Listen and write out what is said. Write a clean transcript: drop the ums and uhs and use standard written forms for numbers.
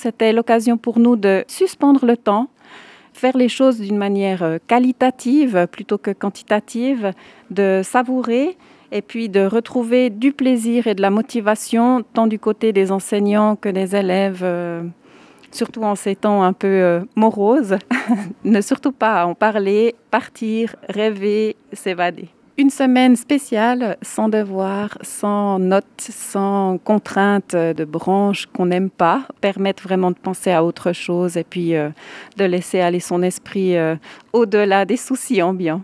c'était l'occasion pour nous de suspendre le temps, faire les choses d'une manière qualitative plutôt que quantitative, de savourer et puis de retrouver du plaisir et de la motivation tant du côté des enseignants que des élèves, surtout en ces temps un peu moroses. Ne surtout pas en parler, partir, rêver, s'évader. Une semaine spéciale, sans devoir, sans notes, sans contraintes de branches qu'on n'aime pas, permettent vraiment de penser à autre chose et puis de laisser aller son esprit au-delà des soucis ambiants.